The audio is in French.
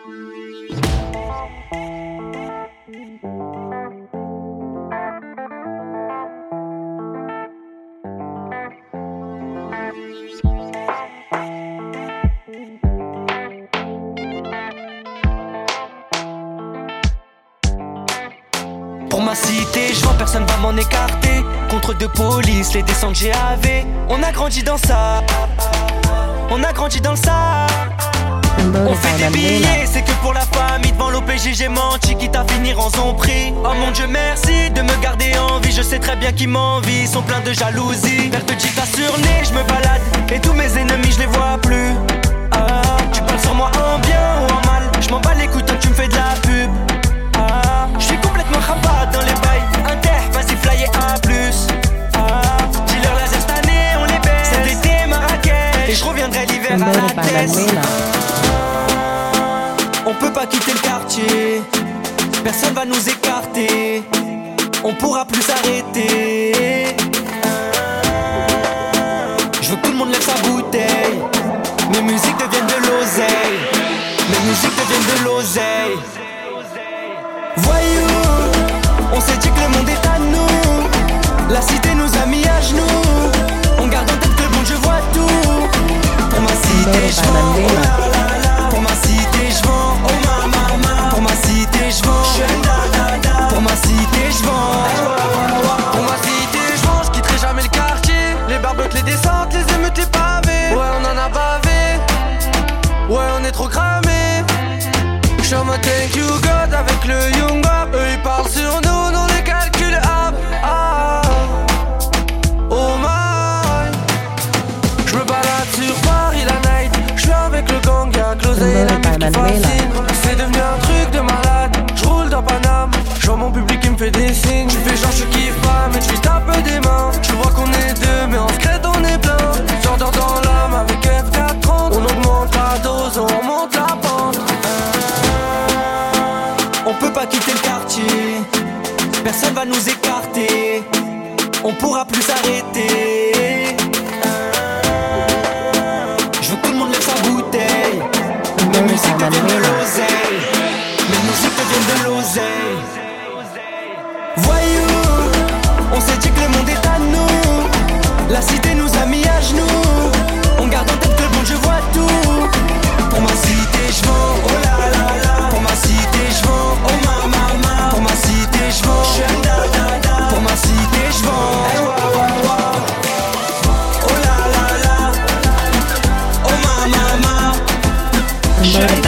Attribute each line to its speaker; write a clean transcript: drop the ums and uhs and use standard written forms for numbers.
Speaker 1: Pour ma cité, je vois personne va m'en écarter. Contrôle de police, les descentes GAV. On a grandi dans ça. On a grandi dans ça. On fait des billets, c'est que pour la famille. Devant l'OPJ j'ai menti, quitte à finir en zombie. Oh mon Dieu merci de me garder en vie. Je sais très bien qu'ils m'envient, sont pleins de jalousie. Verre de Gita sur nez, je me balade. Et tous mes ennemis je les vois plus. Tu parles sur moi en bien ou en mal. Je m'en bats les couilles tant que tu me fais de la pub. Je suis complètement rabat dans les bails. Inter, vas-y flyer à plus. Dealer laser cette année on les baisse. Cet été Marrakech. Et je reviendrai l'hiver à la tête. On peut pas quitter le quartier. Personne va nous écarter. On pourra plus s'arrêter. Je veux que tout le monde lève sa bouteille. Mes musiques deviennent de l'oseille. Mes musiques deviennent de l'oseille. Voyou, on s'est dit que le monde est à nous. La cité nous a mis à genoux. On garde en tête que le bon Dieu voit tout. Pour ma cité je vends, oh la la la. Pour ma cité je vends, oh ma mama. Pour ma cité je vends, pour ma cité je vends.
Speaker 2: Pour ma cité je vends, je quitterai jamais le quartier. Les barbecues, les descentes, les émeutes, les pavés. Ouais on en a bavé, ouais on est trop cramé. Show me thank you God avec le Young Up. Eux ils parlent sur nous, non les calculs up. Oh my. J'me balade sur Paris la night. J'suis avec le gang, y'a Close et la mif qui fascine. C'est devenu un truc de malade. J'roule dans Paname, j'vois mon public qui me fait des signes. J'fais genre j'kiffe pas mais j'suis un peu des mains. Je vois qu'on est deux mais en secret on est plein. J'endors dans l'âme avec F430. On augmente la dose, on remonte la pente.
Speaker 1: On peut pas quitter le quartier. Personne va nous écarter. On pourra plus s'arrêter. Je veux que tout le monde lève sa bouteille. Mes musiques deviennent de l'oseille. Mes musiques deviennent de l'oseille. Voyou, on s'est dit que le monde est à nous. La cité nous a mis à genoux. On garde en tête que le bon Dieu voit tout. Pour ma cité je vends, oh la la la. Pour ma cité je vends, oh ma mama. Pour ma cité je vends, pour ma cité je vends. Oh la la la, oh ma mama.